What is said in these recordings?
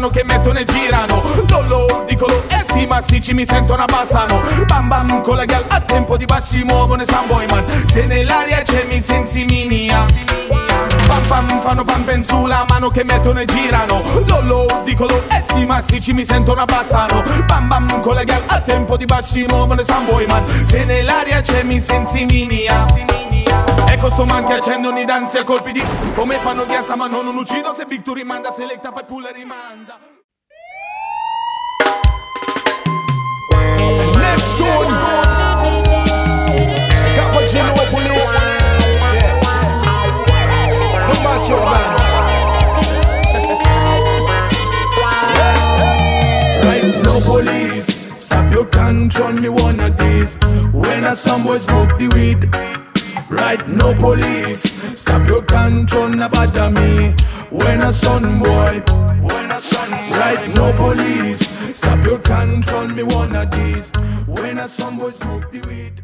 mano che mettono e girano. Lollo dicono e sti massicci mi sentono abbassano. Bam bam con la gal a tempo di bassi muovono e San Boyman. Se nell'aria c'è mi sensi minia. Pam pam fanno pam pen sulla mano che mettono e girano. Lollo dicono e sti massicci mi sentono abbassano. Bam bam con la gal a tempo di bassi muovono e San Boyman. Se nell'aria c'è mi sensi minia. Ecco sto man che accendono i danzi a colpi di come fanno ghiassa ma non uccido. Se Victory manda selecta fai pull e rimanda. Next tune Capo Genopolis. Don't mash your man. Right, no police. Stop your control, me one of these. When a some boy smoke the weed. Right, no police. Stop your control, no bother me. When a son boy. Right, no police. Stop your control, me one of these. When a son boy smoke the weed.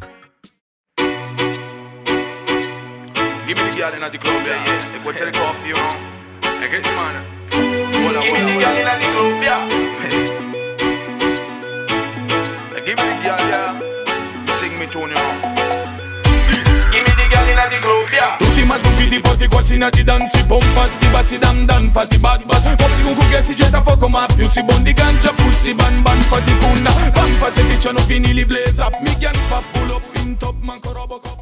Give me the girl in the club, yeah. They go to the coffee, you know. I get the man. Give me the girl in the club, yeah. Give me the girl, yeah. Sing me tune, you know. Give me the girl in the club, yeah. Tutti ma tutti ti porti quasi nati danzi. Pompa sti bassi dan dan, fatti bad bad. Porti con che si getta fuoco ma più si bondi gancia. Pussi ban ban, fatti punna. Pampa se dicano vinili blaze up. Mi chiano fa pull up in top, manco Robocop.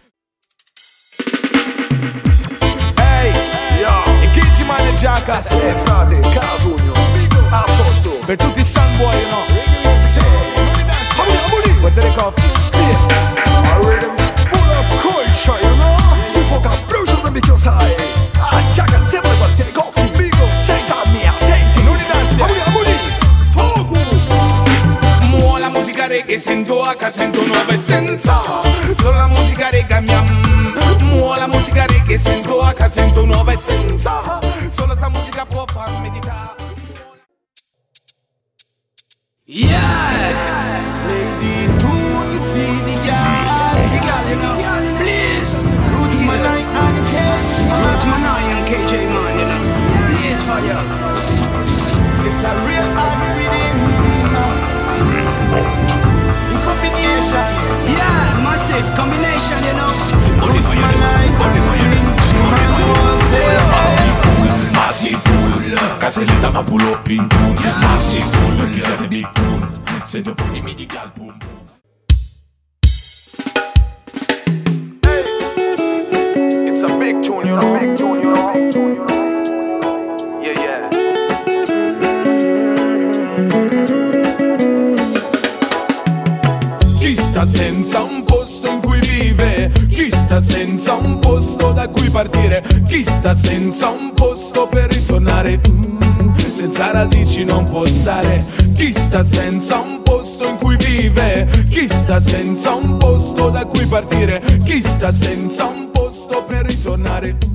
E chi ci maneggiaca? Sì, frate, Casugno, a posto. Per tutti i Sunboy, no? Sì, amori, guardare coffee. Yes, I rhythm full of culture, you know. Tu foca brucios e micchio sai. Già canzone per partire coffee. Bigo, senta mia, senti. Non danzi, amori, fuoco. Muo la musica reggae, sento H, sento nuova essenza. Solo la musica reggae miam. Muo la musica reggae, sento H, sento nuova essenza. Solo sta musica può far meditare. Yeah! Lady Tune, fidi You know, please. Roots Manai and KJ. Roots Manai and KJ, man, you know. Please for you. It's a real rhythm. In combination. Yeah, massive combination, you know. Roots Manai, Massive Pool, Caselita fa pull up in tune. Massive Pool, mi sente big tune. Sento poi di midi gal boom. It's a big tune, you know. Yeah. Chi sta senza un posto in cui vive? Chi sta senza un posto da cui partire? Chi sta senza un posto per ritornare? Senza radici non può stare. Chi sta senza un posto in cui vive? Chi sta senza un posto da cui partire? Chi sta senza un posto per ritornare?